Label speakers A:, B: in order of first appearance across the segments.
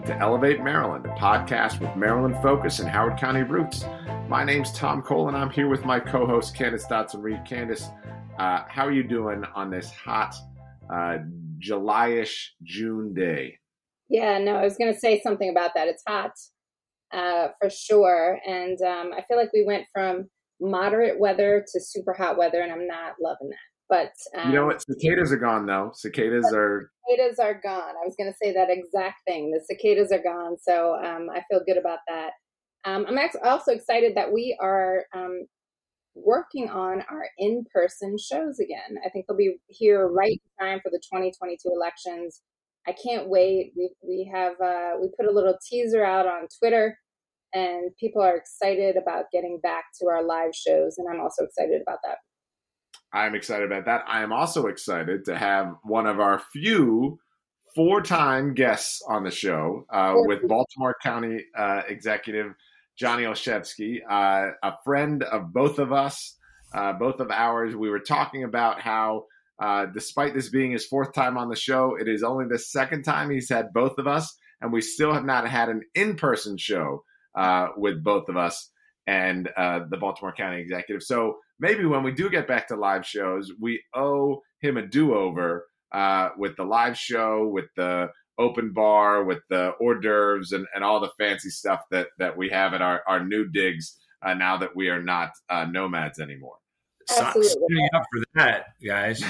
A: to Elevate Maryland, a podcast with Maryland focus and Howard County roots. My name's Tom Cole, and I'm here with my co-host, Candace Dotson-Reed. Candace, how are you doing on this hot July-ish June day?
B: Yeah, no, I was going to say something about that. It's hot for sure. And I feel like we went from moderate weather to super hot weather, and I'm not loving that. But
A: you know what? Cicadas are gone, though. Cicadas are
B: gone. I was going to say that exact thing. The cicadas are gone. So I feel good about that. I'm also excited that we are working on our in-person shows again. I think they'll be here right in time for the 2022 elections. I can't wait. We put a little teaser out on Twitter, and people are excited about getting back to our live shows, and I'm also excited about that.
A: I'm excited about that. I am also excited to have one of our few four-time guests on the show with Baltimore County Executive Johnny Olszewski, a friend of both of us, both of ours. We were talking about how despite this being his fourth time on the show, it is only the second time he's had both of us, and we still have not had an in-person show with both of us and the Baltimore County Executive. So maybe when we do get back to live shows, we owe him a do-over with the live show, with the open bar, with the hors d'oeuvres and all the fancy stuff that we have at our new digs now that we are not nomads anymore.
C: Signing up for that, guys.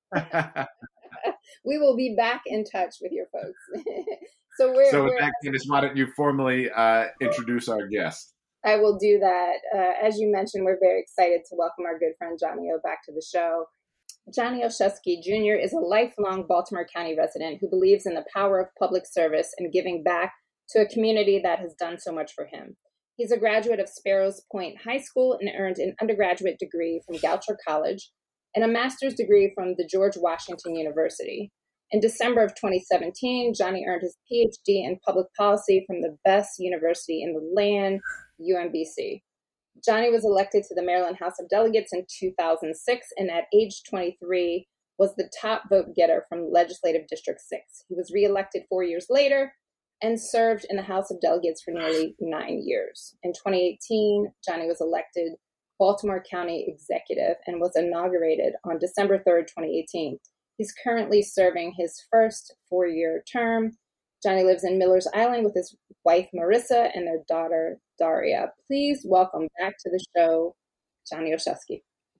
B: We will be back in touch with your folks.
A: So with that, Candace, why don't you formally introduce our guest?
B: I will do that. As you mentioned, we're very excited to welcome our good friend Johnny O back to the show. Johnny Olszewski Jr. is a lifelong Baltimore County resident who believes in the power of public service and giving back to a community that has done so much for him. He's a graduate of Sparrows Point High School and earned an undergraduate degree from Goucher College and a master's degree from the George Washington University. In December of 2017, Johnny earned his PhD in public policy from the best university in the land, UMBC. Johnny was elected to the Maryland House of Delegates in 2006, and at age 23 was the top vote getter from Legislative District 6. He was reelected 4 years later and served in the House of Delegates for nearly 9 years. In 2018, Johnny was elected Baltimore County Executive and was inaugurated on December 3rd, 2018. He's currently serving his first 4-year term. Johnny lives in Miller's Island with his wife, Marissa, and their daughter, Daria. Please welcome back to the show, Johnny Olszewski.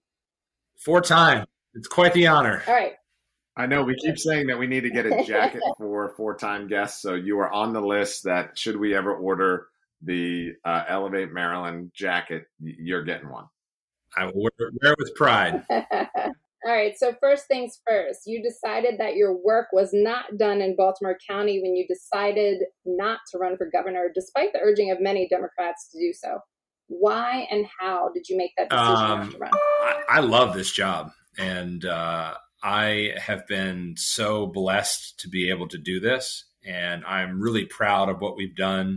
C: 4-time. It's quite the honor.
B: All right.
A: I know we keep saying that we need to get a jacket for 4-time guests, so you are on the list that should we ever order the Elevate Maryland jacket, you're getting one.
C: I will wear it with pride.
B: All right. So first things first, you decided that your work was not done in Baltimore County when you decided not to run for governor, despite the urging of many Democrats to do so. Why and how did you make that decision not to run?
C: I love this job, and I have been so blessed to be able to do this, and I'm really proud of what we've done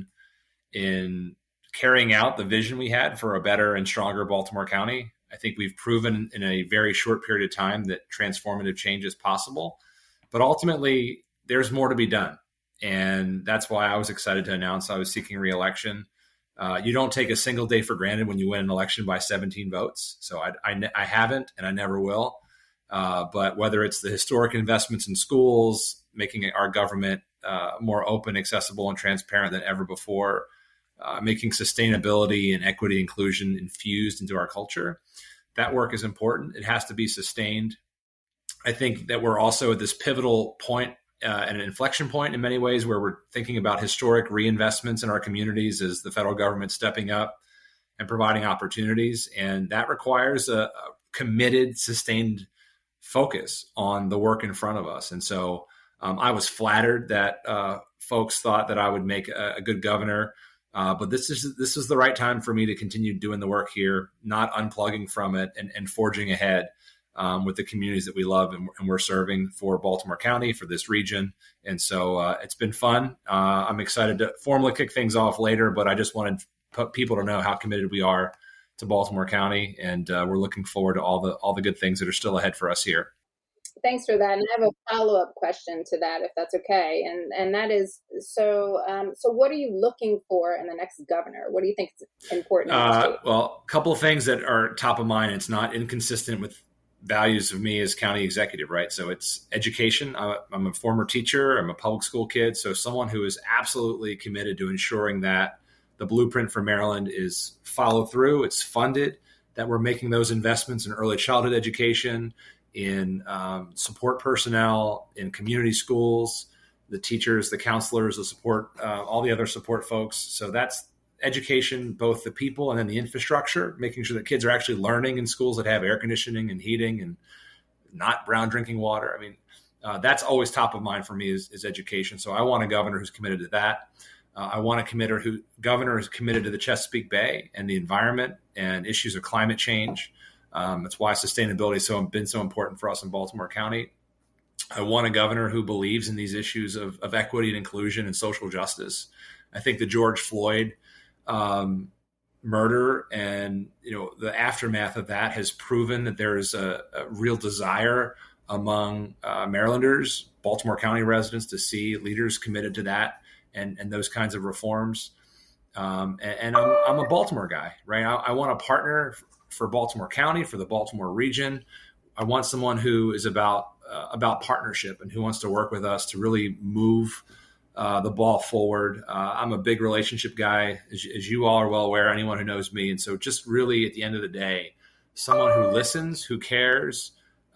C: in carrying out the vision we had for a better and stronger Baltimore County. I think we've proven in a very short period of time that transformative change is possible, but ultimately there's more to be done. And that's why I was excited to announce I was seeking re-election. You don't take a single day for granted when you win an election by 17 votes. So I haven't, and I never will. But whether it's the historic investments in schools, making our government more open, accessible, and transparent than ever before, making sustainability and equity inclusion infused into our culture. That work is important. It has to be sustained. I think that we're also at this pivotal point, an inflection point in many ways, where we're thinking about historic reinvestments in our communities as the federal government stepping up and providing opportunities. And that requires a committed, sustained focus on the work in front of us. And so I was flattered that folks thought that I would make a good governor. But this is the right time for me to continue doing the work here, not unplugging from it and forging ahead with the communities that we love and we're serving for Baltimore County, for this region. And so it's been fun. I'm excited to formally kick things off later, but I just wanted people to know how committed we are to Baltimore County. And we're looking forward to all the good things that are still ahead for us here.
B: Thanks for that. And I have a follow-up question to that, if that's okay. And that is, so what are you looking for in the next governor? What do you think is important in the state?
C: Well, a couple of things that are top of mind. It's not inconsistent with values of me as county executive, right? So it's education. I'm a former teacher. I'm a public school kid. So someone who is absolutely committed to ensuring that the blueprint for Maryland is followed through, it's funded, that we're making those investments in early childhood education, in support personnel, in community schools, the teachers, the counselors, the support, all the other support folks. So that's education, both the people and then the infrastructure, making sure that kids are actually learning in schools that have air conditioning and heating and not brown drinking water. I mean, that's always top of mind for me is education. So I want a governor who's committed to that. I want a governor who's committed to the Chesapeake Bay and the environment and issues of climate change. That's why sustainability has been so important for us in Baltimore County. I want a governor who believes in these issues of equity and inclusion and social justice. I think the George Floyd murder and the aftermath of that has proven that there is a real desire among Marylanders, Baltimore County residents, to see leaders committed to that and those kinds of reforms. And I'm a Baltimore guy, right? I want a partner for Baltimore County, for the Baltimore region. I want someone who is about partnership and who wants to work with us to really move the ball forward. I'm a big relationship guy, as you all are well aware, anyone who knows me. And so just really at the end of the day, someone who listens, who cares.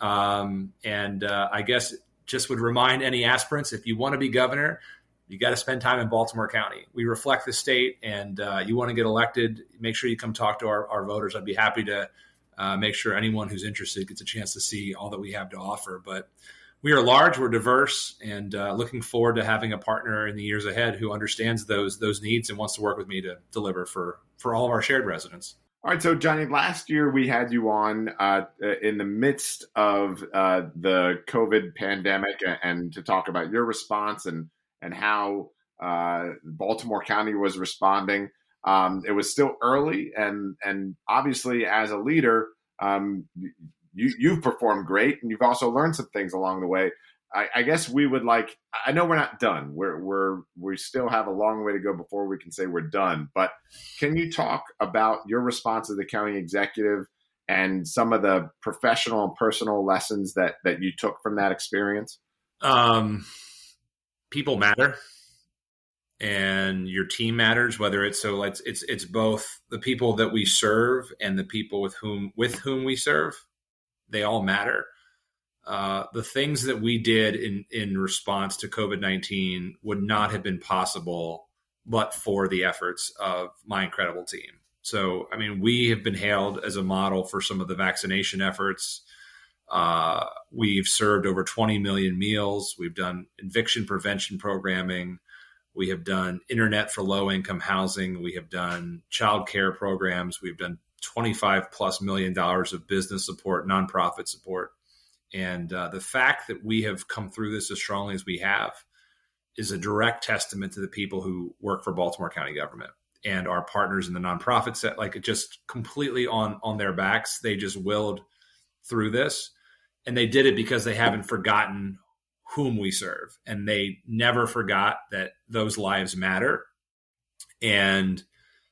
C: I guess just would remind any aspirants, if you want to be governor, you got to spend time in Baltimore County. We reflect the state, and you want to get elected, make sure you come talk to our voters. I'd be happy to make sure anyone who's interested gets a chance to see all that we have to offer. But we are large, we're diverse, and looking forward to having a partner in the years ahead who understands those needs and wants to work with me to deliver for all of our shared residents.
A: All right, so Johnny, last year we had you on in the midst of the COVID pandemic and to talk about your response and how Baltimore County was responding. It was still early, and obviously as a leader, you've performed great, and you've also learned some things along the way. I guess we would I know we're not done. We still have a long way to go before we can say we're done. But can you talk about your response as the county executive and some of the professional and personal lessons that you took from that experience?
C: People matter, and your team matters. Whether it's both the people that we serve and the people with whom we serve. They all matter. The things that we did in response to COVID-19 would not have been possible but for the efforts of my incredible team. So, I mean, we have been hailed as a model for some of the vaccination efforts. We've served over 20 million meals. We've done eviction prevention programming. We have done internet for low-income housing. We have done child care programs. We've done $25+ million of business support, nonprofit support. And the fact that we have come through this as strongly as we have is a direct testament to the people who work for Baltimore County government and our partners in the nonprofit set, it just completely on their backs. They just willed through this, and they did it because they haven't forgotten whom we serve, and they never forgot that those lives matter. And,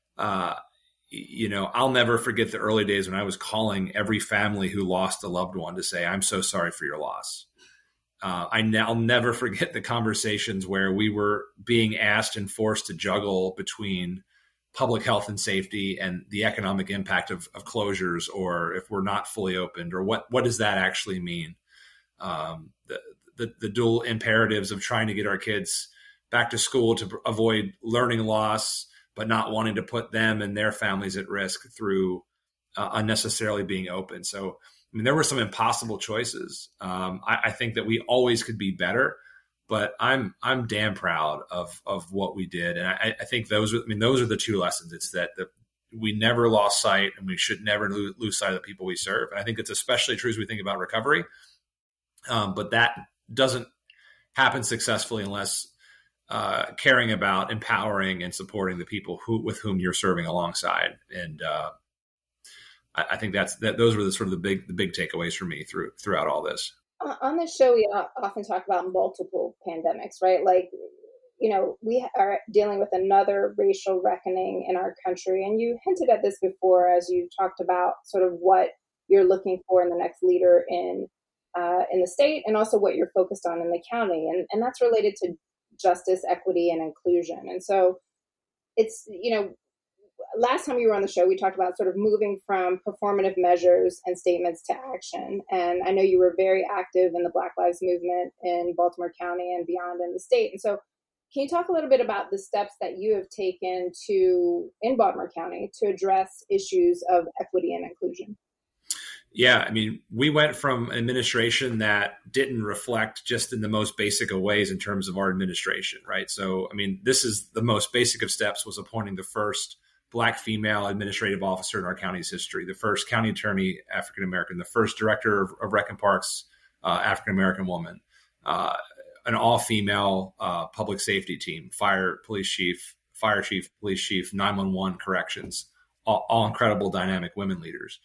C: I'll never forget the early days when I was calling every family who lost a loved one to say, I'm so sorry for your loss. I'll never forget the conversations where we were being asked and forced to juggle between public health and safety and the economic impact of closures, or if we're not fully opened, or what does that actually mean? The dual imperatives of trying to get our kids back to school to avoid learning loss, but not wanting to put them and their families at risk through unnecessarily being open. So, I mean, there were some impossible choices. I think that we always could be better, but I'm damn proud of what we did. And I think those are the two lessons. It's that we never lost sight, and we should never lose sight of the people we serve. And I think it's especially true as we think about recovery. But that doesn't happen successfully unless caring about empowering and supporting the people with whom you're serving alongside. And I think those were the big takeaways for me throughout all this.
B: On this show, we often talk about multiple pandemics, right? Like, we are dealing with another racial reckoning in our country. And you hinted at this before as you talked about sort of what you're looking for in the next leader in the state, and also what you're focused on in the county. And that's related to justice, equity, and inclusion. And so it's, last time you were on the show, we talked about sort of moving from performative measures and statements to action. And I know you were very active in the Black Lives Movement in Baltimore County and beyond in the state. And so can you talk a little bit about the steps that you have taken in Baltimore County to address issues of equity and inclusion?
C: Yeah, I mean, we went from an administration that didn't reflect just in the most basic of ways in terms of our administration, right? So, I mean, this is the most basic of steps, was appointing the first Black female administrative officer in our county's history, the first county attorney African-American, the first director of Rec and Parks African-American woman, an all-female public safety team, fire chief, police chief, 911 corrections, all incredible dynamic women leaders.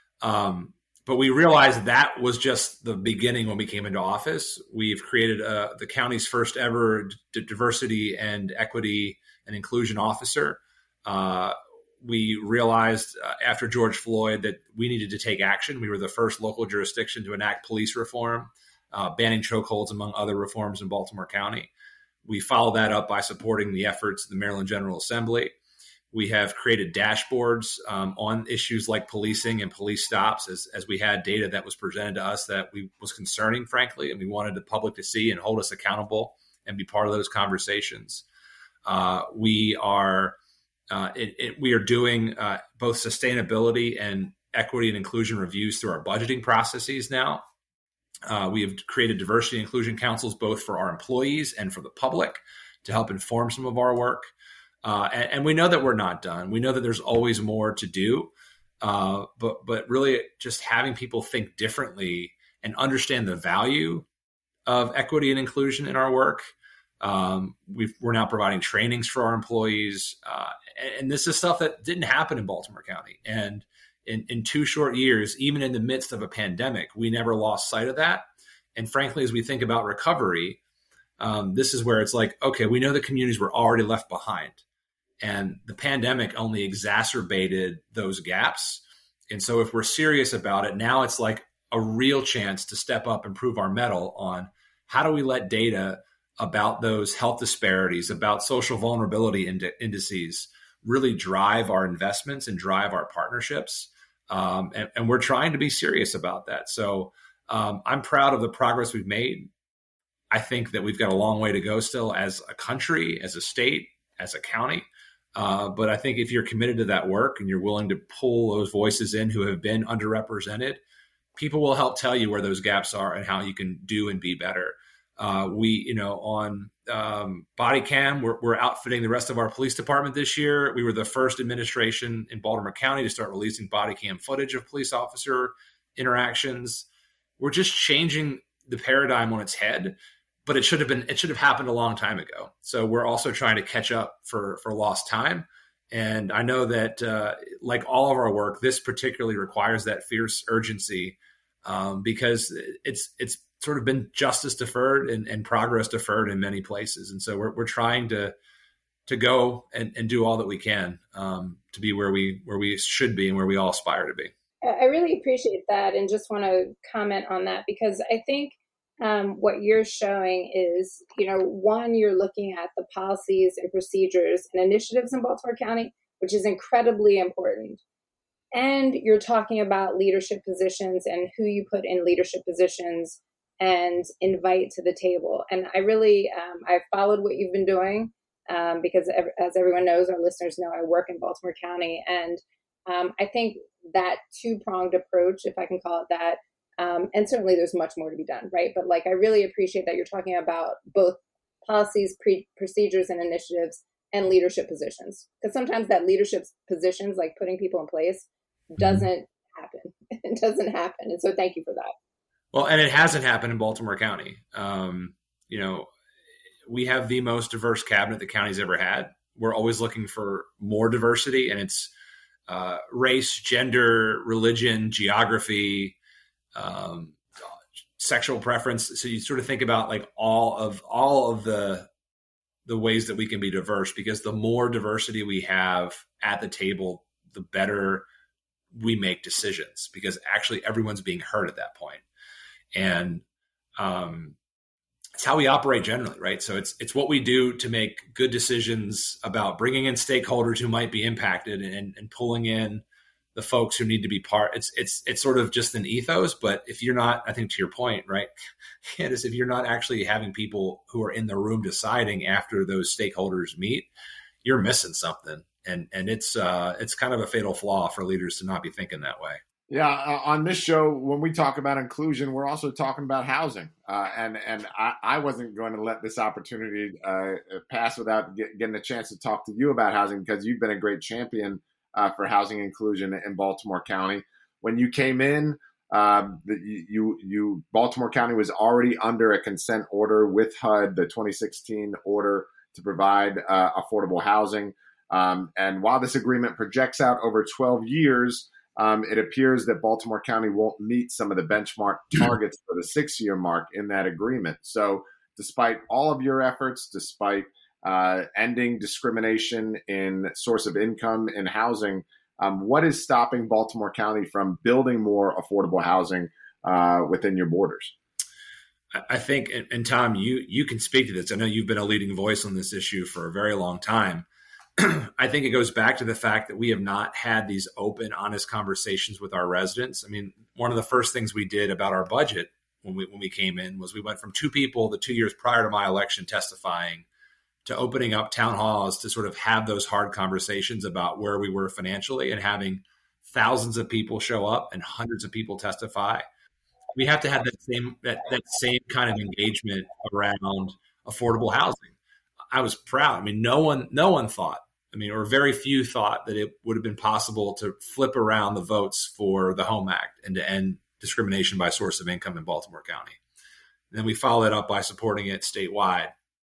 C: But we realized that was just the beginning when we came into office. We've created the county's first ever diversity and equity and inclusion officer. We realized after George Floyd that we needed to take action. We were the first local jurisdiction to enact police reform, banning chokeholds, among other reforms in Baltimore County. We followed that up by supporting the efforts of the Maryland General Assembly. We have created dashboards on issues like policing and police stops as we had data that was presented to us that was concerning, frankly, and we wanted the public to see and hold us accountable and be part of those conversations. We are doing both sustainability and equity and inclusion reviews through our budgeting processes now. We have created diversity and inclusion councils both for our employees and for the public to help inform some of our work. And we know that we're not done. We know that there's always more to do, but really just having people think differently and understand the value of equity and inclusion in our work. We're now providing trainings for our employees, and this is stuff that didn't happen in Baltimore County. And in 2 short years, even in the midst of a pandemic, we never lost sight of that. And frankly, as we think about recovery, this is where it's like, okay, we know the communities were already left behind. And the pandemic only exacerbated those gaps. And so if we're serious about it, now it's like a real chance to step up and prove our mettle on how do we let data about those health disparities, about social vulnerability indices, really drive our investments and drive our partnerships. And we're trying to be serious about that. So I'm proud of the progress we've made. I think that we've got a long way to go still as a country, as a state, as a county. But I think if you're committed to that work and you're willing to pull those voices in who have been underrepresented, people will help tell you where those gaps are and how you can do and be better. On body cam, we're outfitting the rest of our police department this year. We were the first administration in Baltimore County to start releasing body cam footage of police officer interactions. We're just changing the paradigm on its head. But it should have happened a long time ago. So we're also trying to catch up for lost time. And I know that like all of our work, this particularly requires that fierce urgency because it's sort of been justice deferred and progress deferred in many places. And so we're trying to go and do all that we can to be where we should be and where we all aspire to be.
B: I really appreciate that, and just want to comment on that because I think what you're showing is, one, you're looking at the policies and procedures and initiatives in Baltimore County, which is incredibly important. And you're talking about leadership positions and who you put in leadership positions and invite to the table. And I really, I've followed what you've been doing because as everyone knows, our listeners know, I work in Baltimore County. And I think that 2-pronged approach, if I can call it that, and certainly there's much more to be done, right? But I really appreciate that you're talking about both policies, procedures, and initiatives and leadership positions. Because sometimes that leadership positions, like putting people in place, doesn't happen. It doesn't happen. And so thank you for that.
C: Well, and it hasn't happened in Baltimore County. We have the most diverse cabinet the county's ever had. We're always looking for more diversity, and it's race, gender, religion, geography, sexual preference. So you sort of think about like all of the ways that we can be diverse, because the more diversity we have at the table, the better we make decisions, because actually everyone's being heard at that point. And it's how we operate generally, right? So it's what we do to make good decisions about bringing in stakeholders who might be impacted and pulling in the folks who need to be part. It's sort of just an ethos. But if you're not, I think to your point, right, Candace, if you're not actually having people who are in the room deciding after those stakeholders meet, you're missing something. And it's kind of a fatal flaw for leaders to not be thinking that way.
A: Yeah, on this show, when we talk about inclusion, we're also talking about housing. And I wasn't going to let this opportunity pass without getting a chance to talk to you about housing, because you've been a great champion for housing inclusion in Baltimore County. When you came in, Baltimore County was already under a consent order with HUD, the 2016 order to provide affordable housing. And while this agreement projects out over 12 years, it appears that Baltimore County won't meet some of the benchmark targets for the 6-year mark in that agreement. So despite all of your efforts, despite ending discrimination in source of income in housing, what is stopping Baltimore County from building more affordable housing within your borders?
C: I think, and Tom, you can speak to this. I know you've been a leading voice on this issue for a very long time. I think it goes back to the fact that we have not had these open, honest conversations with our residents. I mean, one of the first things we did about our budget when we came in was we went from 2 people the 2 years prior to my election testifying to opening up town halls to sort of have those hard conversations about where we were financially, and having thousands of people show up and hundreds of people testify. We have to have that same kind of engagement around affordable housing. I was proud. I mean, no one thought, or very few thought that it would have been possible to flip around the votes for the HOME Act and to end discrimination by source of income in Baltimore County. And then we followed it up by supporting it statewide.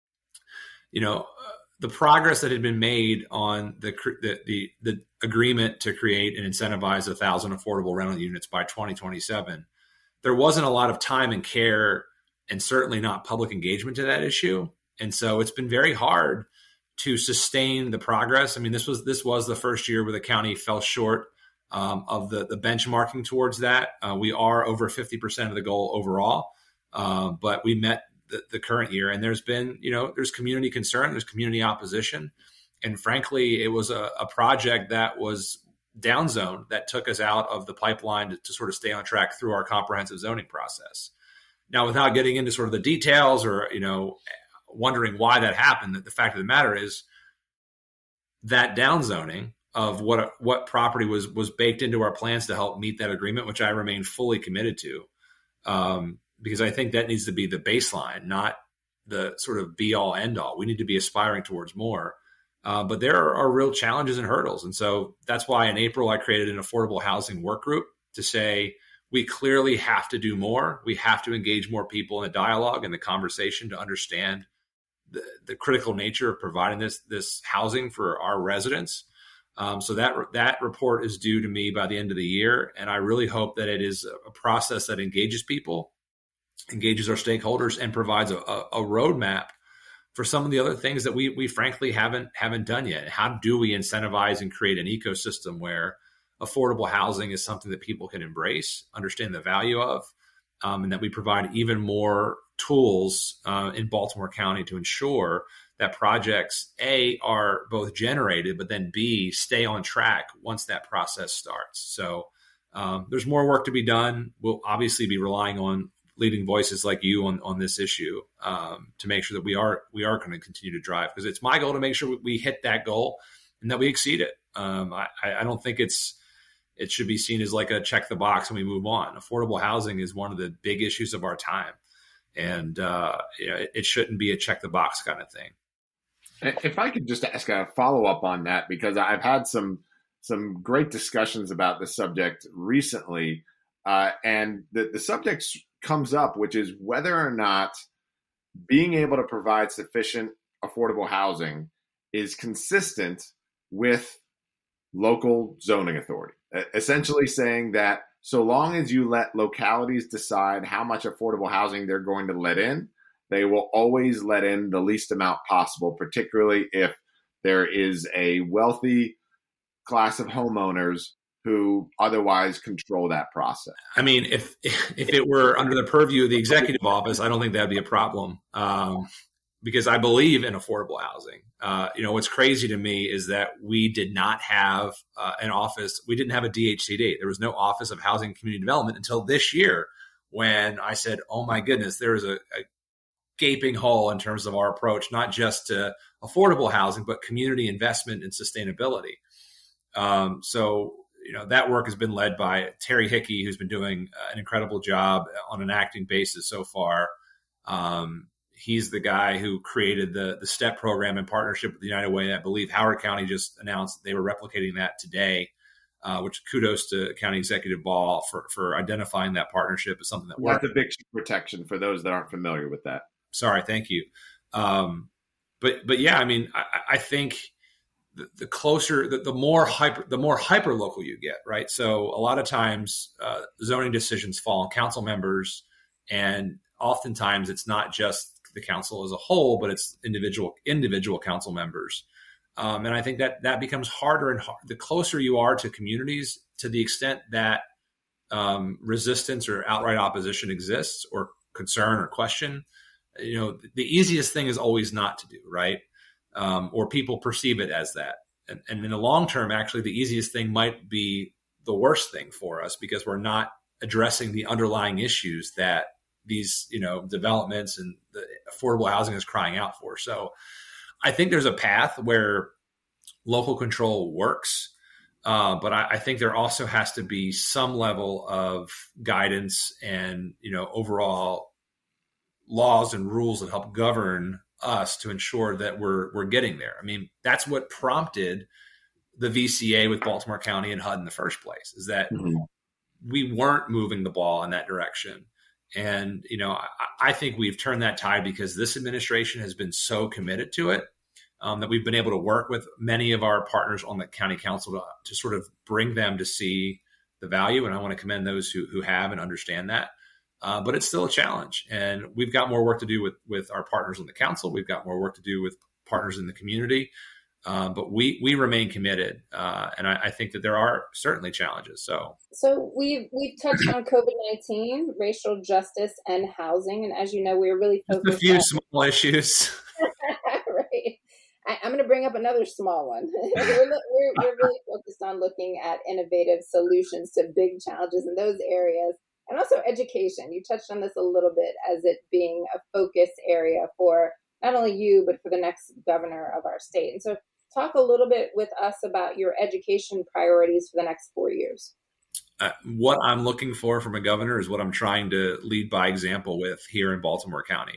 C: The progress that had been made on the agreement to create and incentivize 1,000 affordable rental units by 2027, there wasn't a lot of time and care, and certainly not public engagement to that issue. And so it's been very hard to sustain the progress. I mean, this was the first year where the county fell short of the benchmarking towards that. We are over 50% of the goal overall, but we met the current year. And there's been, there's community concern, there's community opposition. And frankly, it was a project that was downzoned that took us out of the pipeline to sort of stay on track through our comprehensive zoning process. Now, without getting into sort of the details or, wondering why that happened, the fact of the matter is that downzoning of what property was baked into our plans to help meet that agreement, which I remain fully committed to, because I think that needs to be the baseline, not the sort of be all end all. We need to be aspiring towards more, but there are real challenges and hurdles. And so that's why in April, I created an affordable housing work group to say, we clearly have to do more. We have to engage more people in the dialogue and the conversation to understand the critical nature of providing this housing for our residents. So that report is due to me by the end of the year. And I really hope that it is a process that engages people, engages our stakeholders, and provides a roadmap for some of the other things that we frankly haven't done yet. How do we incentivize and create an ecosystem where affordable housing is something that people can embrace, understand the value of, and that we provide even more tools in Baltimore County to ensure that projects, A, are both generated, but then B, stay on track once that process starts. So there's more work to be done. We'll obviously be relying on leading voices like you on this issue to make sure that we are going to continue to drive, because it's my goal to make sure we hit that goal and that we exceed it. I don't think it should be seen as like a check the box and we move on. Affordable housing is one of the big issues of our time. And it shouldn't be a check the box kind of thing.
A: If I could just ask a follow up on that, because I've had some great discussions about this subject recently, and the subject comes up, which is whether or not being able to provide sufficient affordable housing is consistent with local zoning authority. Essentially saying that so long as you let localities decide how much affordable housing they're going to let in, they will always let in the least amount possible, particularly if there is a wealthy class of homeowners who otherwise control that process.
C: I mean, if it were under the purview of the executive office, I don't think that'd be a problem, because I believe in affordable housing. What's crazy to me is that we did not have an office. We didn't have a DHCD. There was no Office of Housing and Community Development until this year, when I said, oh my goodness, there is a gaping hole in terms of our approach, not just to affordable housing, but community investment and sustainability. That work has been led by Terry Hickey, who's been doing an incredible job on an acting basis so far. He's the guy who created the STEP program in partnership with the United Way. I believe Howard County just announced that they were replicating that today, which kudos to County Executive Ball for identifying that partnership as something that works.
A: That's eviction protection for those that aren't familiar with that.
C: Sorry, thank you. But yeah, I mean, I think the closer, the more hyper local you get, right? So a lot of times zoning decisions fall on council members, and oftentimes it's not just the council as a whole, but it's individual council members. And I think that becomes harder and harder. The closer you are to communities, to the extent that resistance or outright opposition exists, or concern or question, the easiest thing is always not to do, right? Or people perceive it as that. And in the long term, actually, the easiest thing might be the worst thing for us, because we're not addressing the underlying issues that these, developments and the affordable housing is crying out for. So I think there's a path where local control works. But I think there also has to be some level of guidance and, overall laws and rules that help govern us to ensure that we're getting there. I mean, that's what prompted the VCA with Baltimore County and HUD in the first place, is that we weren't moving the ball in that direction. And, I think we've turned that tide because this administration has been so committed to it, that we've been able to work with many of our partners on the county council to sort of bring them to see the value. And I want to commend those who have and understand that. But it's still a challenge, and we've got more work to do with our partners on the council. We've got more work to do with partners in the community, but we remain committed, and I think that there are certainly challenges.
B: So we've touched on COVID-19, racial justice, and housing, and as you know, we're really focused
C: a few small issues.
B: Right. I'm going to bring up another small one. We're really focused on looking at innovative solutions to big challenges in those areas. And also education. You touched on this a little bit as it being a focus area for not only you, but for the next governor of our state. And so talk a little bit with us about your education priorities for the next 4 years.
C: What I'm looking for from a governor is what I'm trying to lead by example with here in Baltimore County.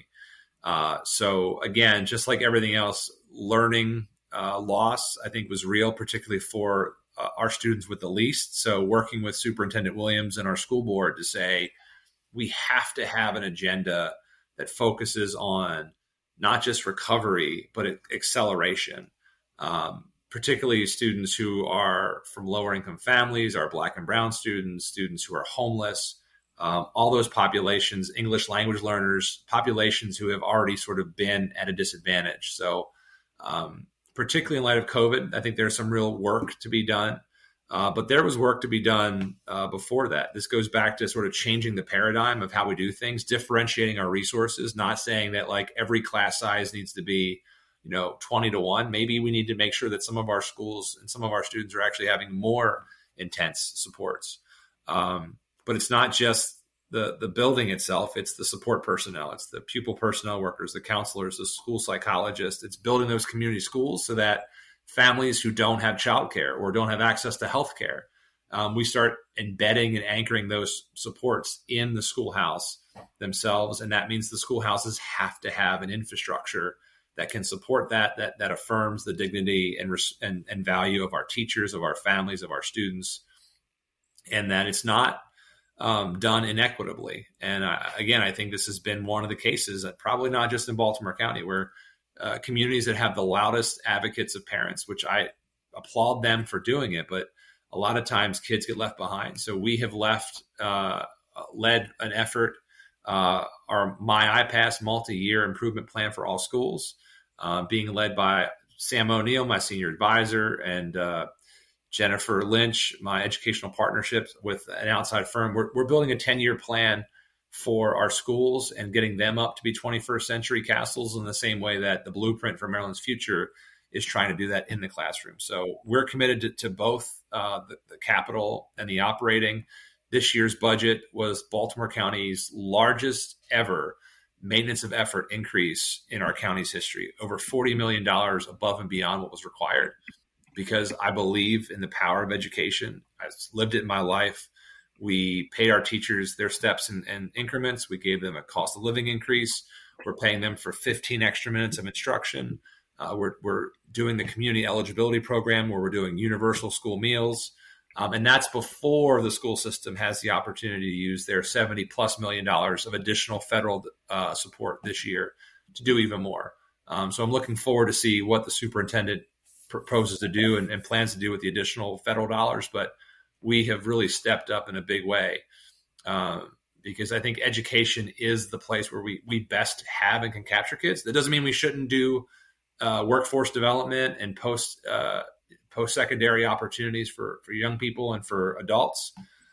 C: So again, just like everything else, learning loss, I think, was real, particularly for our students with the least. So working with Superintendent Williams and our school board to say, we have to have an agenda that focuses on not just recovery, but acceleration, particularly students who are from lower income families, our Black and brown students who are homeless, all those populations, English language learners, populations who have already sort of been at a disadvantage. So, particularly in light of COVID, I think there's some real work to be done. But there was work to be done before that. This goes back to sort of changing the paradigm of how we do things, differentiating our resources, not saying that like every class size needs to be, 20-1. Maybe we need to make sure that some of our schools and some of our students are actually having more intense supports. But it's not just the building itself, it's the support personnel, it's the pupil personnel workers, the counselors, the school psychologists. It's building those community schools so that families who don't have childcare or don't have access to healthcare, we start embedding and anchoring those supports in the schoolhouse themselves. And that means the schoolhouses have to have an infrastructure that can support that affirms the dignity and value of our teachers, of our families, of our students, and that it's not done inequitably. And I think this has been one of the cases, probably not just in Baltimore County, where communities that have the loudest advocates of parents, which I applaud them for doing it, but a lot of times kids get left behind. So we have led an effort, our My iPass multi-year improvement plan for all schools, being led by Sam O'Neill, my senior advisor, and Jennifer Lynch, my educational partnerships with an outside firm. We're building a 10-year plan for our schools and getting them up to be 21st century castles in the same way that the blueprint for Maryland's future is trying to do that in the classroom. So we're committed to both the capital and the operating. This year's budget was Baltimore County's largest ever maintenance of effort increase in our county's history, over $40 million above and beyond what was required, because I believe in the power of education. I've lived it in my life. We paid our teachers their steps in increments. We gave them a cost of living increase. We're paying them for 15 extra minutes of instruction. We're doing the community eligibility program where we're doing universal school meals. And that's before the school system has the opportunity to use their $70+ million of additional federal support this year to do even more. So I'm looking forward to see what the superintendent proposes to do and plans to do with the additional federal dollars. But we have really stepped up in a big way because I think education is the place where we best have and can capture kids. That doesn't mean we shouldn't do workforce development and post-secondary opportunities for young people and for adults.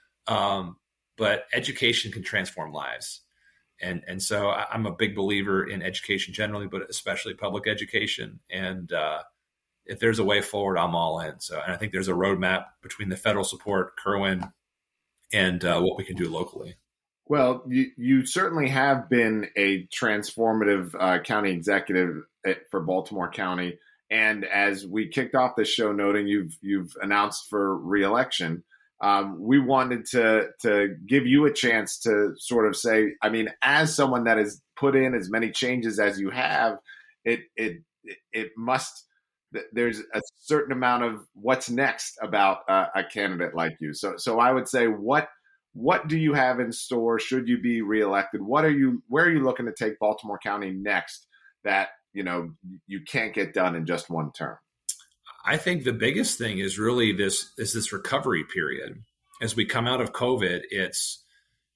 C: But education can transform lives. And so I'm a big believer in education generally, but especially public education. And if there's a way forward, I'm all in. And I think there's a roadmap between the federal support, Kerwin, and what we can do locally.
A: Well, you certainly have been a transformative county executive for Baltimore County. And as we kicked off this show noting you've announced for reelection, we wanted to give you a chance to sort of say, I mean, as someone that has put in as many changes as you have, it must, there's a certain amount of what's next about a candidate like you. So I would say, what do you have in store should you be reelected? Where are you looking to take Baltimore County next that, you can't get done in just one term?
C: I think the biggest thing is really this recovery period. As we come out of COVID, it's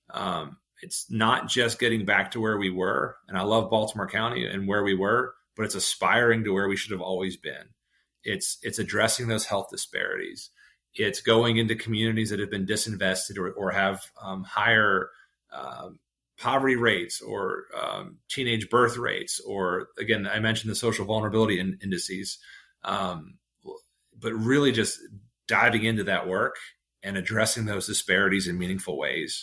C: not just getting back to where we were. And I love Baltimore County and where we were, but it's aspiring to where we should have always been. It's addressing those health disparities. It's going into communities that have been disinvested or have higher poverty rates or teenage birth rates, or again, I mentioned the social vulnerability indices, but really just diving into that work and addressing those disparities in meaningful ways.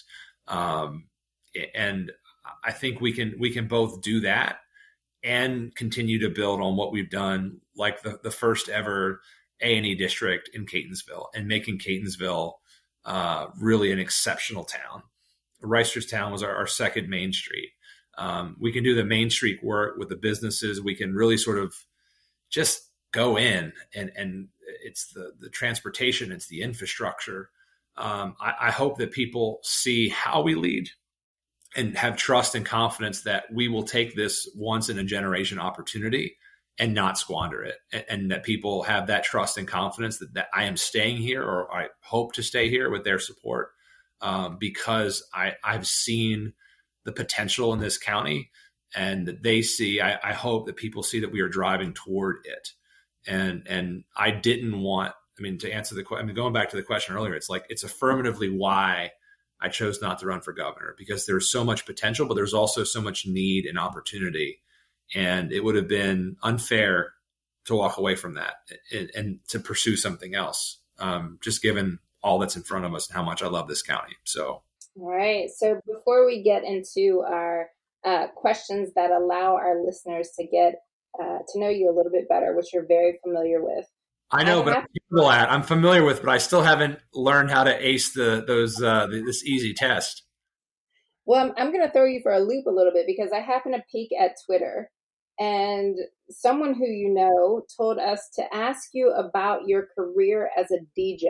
C: And I think we can both do that and continue to build on what we've done, like the first ever A&E district in Catonsville, and making Catonsville really an exceptional town. Reisterstown was our second Main Street. We can do the Main Street work with the businesses. We can really sort of just go in and it's the transportation, it's the infrastructure. I hope that people see how we lead and have trust and confidence that we will take this once in a generation opportunity and not squander it. And that people have that trust and confidence that I am staying here, or I hope to stay here with their support. Because I've seen the potential in this county, and that they see, I hope that people see that we are driving toward it. And I didn't want, to answer the question, going back to the question earlier, it's affirmatively why I chose not to run for governor, because there's so much potential, but there's also so much need and opportunity. And it would have been unfair to walk away from that and to pursue something else, just given all that's in front of us and how much I love this county. So,
B: all right. So before we get into our questions that allow our listeners to get to know you a little bit better, which you're very familiar with.
C: I know, I'm familiar with, but I still haven't learned how to ace this easy test.
B: Well, I'm going to throw you for a loop a little bit, because I happen to peek at Twitter, and someone who you know told us to ask you about your career as a DJ.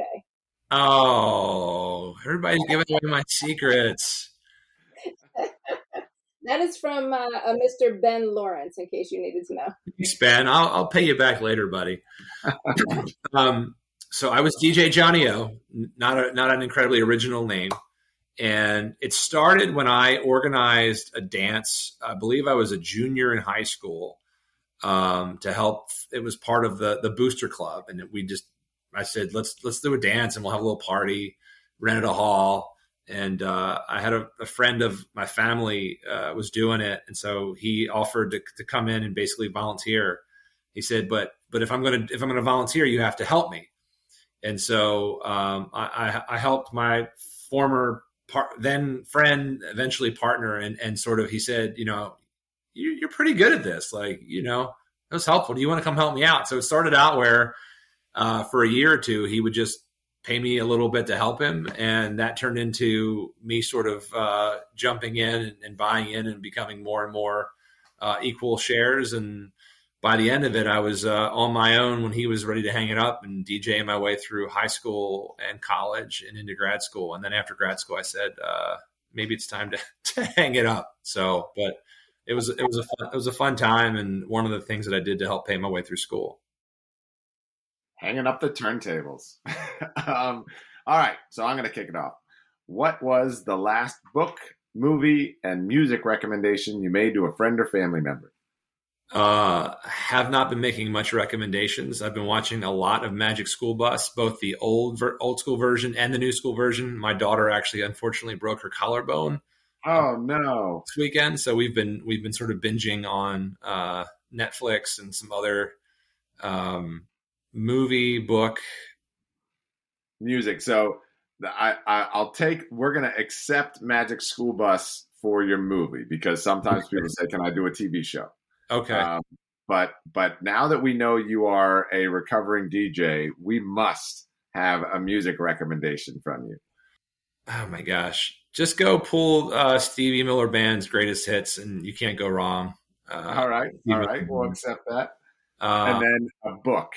C: Oh, everybody's giving away my secrets.
B: That is from Mr. Ben Lawrence, in case you needed to know.
C: Thanks, Ben. I'll pay you back later, buddy. So I was DJ Johnny O, not an incredibly original name. And it started when I organized a dance. I believe I was a junior in high school, to help. It was part of the Booster Club. And I said, let's do a dance and we'll have a little party, rented a hall. And I had a friend of my family was doing it. And so he offered to come in and basically volunteer. He said, but if I'm going to volunteer, you have to help me. And so I helped my former then friend, eventually partner, and sort of he said, you're pretty good at this. Like, it was helpful. Do you want to come help me out? So it started out where for a year or two, he would just pay me a little bit to help him. And that turned into me sort of jumping in and buying in and becoming more and more equal shares. And by the end of it, I was on my own when he was ready to hang it up and DJing my way through high school and college and into grad school. And then after grad school, I said, maybe it's time to hang it up. So, but it was a fun time. And one of the things that I did to help pay my way through school.
A: Hanging up the turntables. All right. So I'm going to kick it off. What was the last book, movie, and music recommendation you made to a friend or family member?
C: Have not been making much recommendations. I've been watching a lot of Magic School Bus, both the old school version and the new school version. My daughter actually, unfortunately, broke her collarbone.
A: Oh no!
C: This weekend, so we've been sort of binging on Netflix and some other movie, book,
A: music. So we're going to accept Magic School Bus for your movie because sometimes people say, "Can I do a TV show?"
C: Okay.
A: But now that we know you are a recovering DJ, we must have a music recommendation from you.
C: Oh my gosh. Just go pull Stevie Miller Band's greatest hits and you can't go wrong.
A: All right. We'll accept that. And then a book.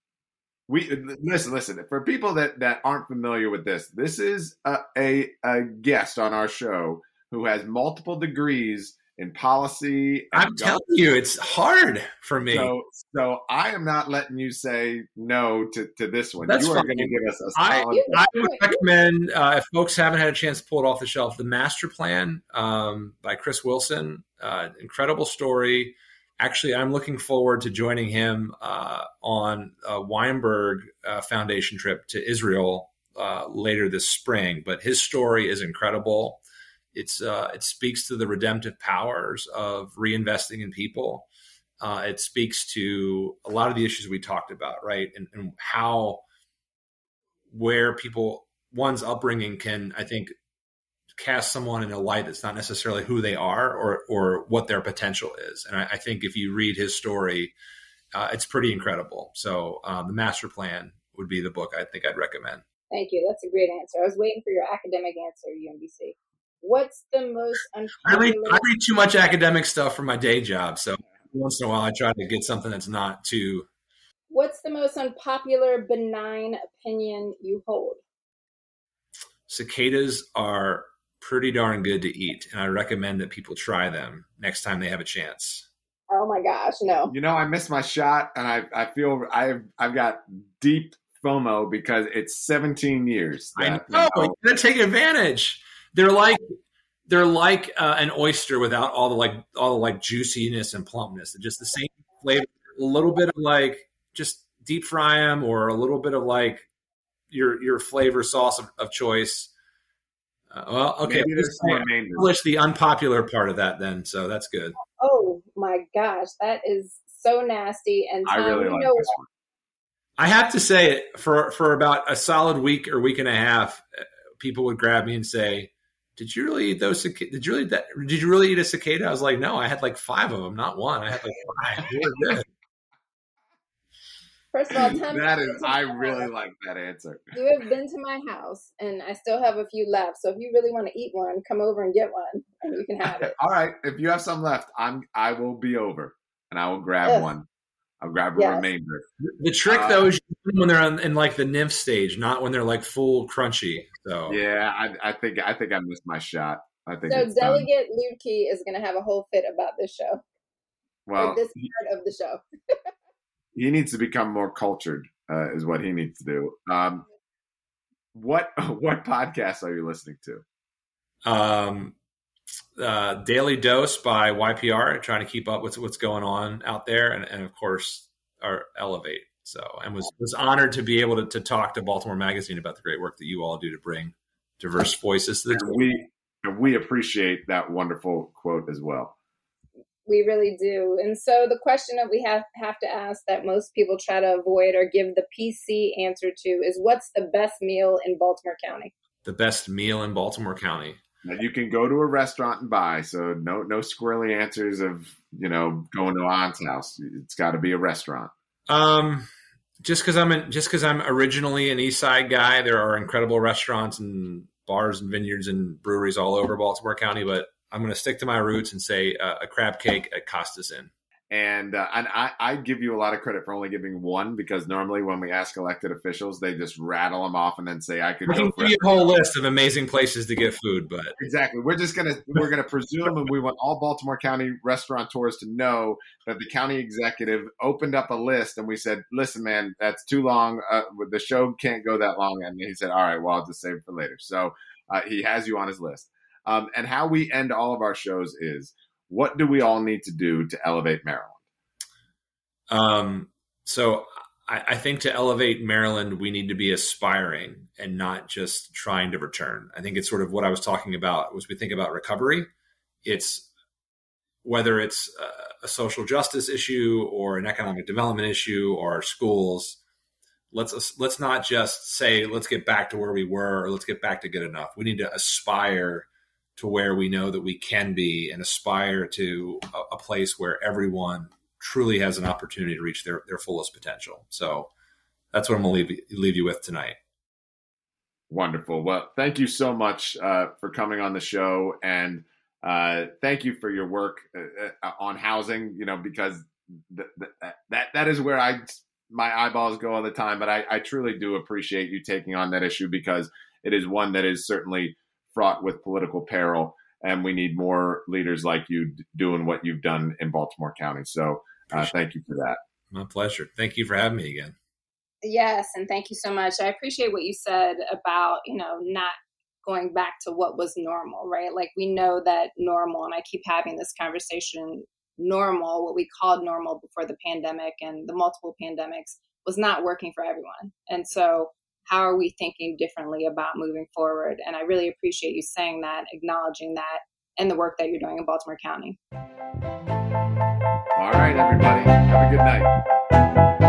A: Listen. For people that aren't familiar with this is a guest on our show who has multiple degrees in policy.
C: I'm telling you, it's hard for me.
A: So I am not letting you say no to this one.
C: That's
A: you are
C: fine.
A: going to give us a solid.
C: I would recommend, if folks haven't had a chance to pull it off the shelf, The Master Plan by Chris Wilson. Incredible story. Actually, I'm looking forward to joining him on a Weinberg Foundation trip to Israel later this spring. But his story is incredible. It speaks to the redemptive powers of reinvesting in people. It speaks to a lot of the issues we talked about, right? And how, where one's upbringing can, I think, cast someone in a light that's not necessarily who they are or what their potential is. And I think if you read his story, it's pretty incredible. So The Master Plan would be the book I think I'd recommend.
B: Thank you. That's a great answer. I was waiting for your academic answer, UMBC. What's the most unpopular?
C: I read too much academic stuff for my day job, so once in a while I try to get something that's not too.
B: What's the most unpopular, benign opinion you hold?
C: Cicadas are pretty darn good to eat, and I recommend that people try them next time they have a chance.
B: Oh my gosh, no!
A: I missed my shot, and I feel I've got deep FOMO because it's 17 years.
C: I know. You gotta take advantage. They're like an oyster without all the juiciness and plumpness. They're just the same flavor. A little bit of just deep fry them, or a little bit of your flavor sauce of choice. Okay. Publish the unpopular part of that then, so that's good.
B: Oh my gosh, that is so nasty. And Tom,
A: I really like this one.
C: I have to say, for about a solid week or week and a half, people would grab me and say, "Did you really eat those? Did you really eat a cicada?" I was like, "No, I had 5 of them, not one. I had 5. They were good."
B: First of all, Tom,
A: I really like that answer.
B: You have been to my house, and I still have a few left. So if you really want to eat one, come over and get one, and you can have it.
A: All right, if you have some left, I will be over, and I will grab one. I'll grab a remainder.
C: The trick, though, is when they're in the nymph stage, not when they're full crunchy. So
A: yeah, I think I missed my shot. I think
B: so. Delegate Lutke is going to have a whole fit about this show.
A: Well,
B: this part of the show.
A: He needs to become more cultured is what he needs to do. What podcasts are you listening to?
C: Daily Dose by YPR, trying to keep up with what's going on out there, and of course our Elevate. So, and was honored to be able to talk to Baltimore Magazine about the great work that you all do to bring diverse voices to the
A: table. We appreciate that wonderful quote as well.
B: We really do. And so the question that we have to ask that most people try to avoid or give the PC answer to is, what's the best meal in Baltimore County?
C: The best meal in Baltimore County
A: that you can go to a restaurant and buy. So no squirrely answers of, going to aunt's house. It's got to be a restaurant.
C: Just because I'm originally an East Side guy, there are incredible restaurants and bars and vineyards and breweries all over Baltimore County, but I'm going to stick to my roots and say a crab cake at Costa's Inn. And
A: I give you a lot of credit for only giving one, because normally when we ask elected officials, they just rattle them off and then say, I can
C: give you a whole list of amazing places to get food. But
A: exactly. We're going to presume, and we want all Baltimore County restaurateurs to know that the county executive opened up a list and we said, listen, man, that's too long. The show can't go that long. And he said, all right, well, I'll just save it for later. So he has you on his list. And how we end all of our shows is, what do we all need to do to elevate Maryland?
C: So I think to elevate Maryland, we need to be aspiring and not just trying to return. I think it's sort of what I was talking about as we think about recovery. It's whether it's a social justice issue or an economic development issue or our schools. Let's not just say, let's get back to where we were or let's get back to good enough. We need to aspire to where we know that we can be and aspire to a place where everyone truly has an opportunity to reach their fullest potential. So that's what I'm going to leave you with tonight.
A: Wonderful. Well, thank you so much for coming on the show. And thank you for your work on housing, because that is where my eyeballs go all the time. But I truly do appreciate you taking on that issue, because it is one that is certainly fraught with political peril, and we need more leaders like you doing what you've done in Baltimore County. So thank you for that.
C: My pleasure. Thank you for having me again.
B: Yes, and thank you so much. I appreciate what you said about, not going back to what was normal, right? Like, we know that normal, and I keep having this conversation, normal, what we called normal before the pandemic and the multiple pandemics, was not working for everyone. And so how are we thinking differently about moving forward? And I really appreciate you saying that, acknowledging that, and the work that you're doing in Baltimore County.
A: All right, everybody. Have a good night.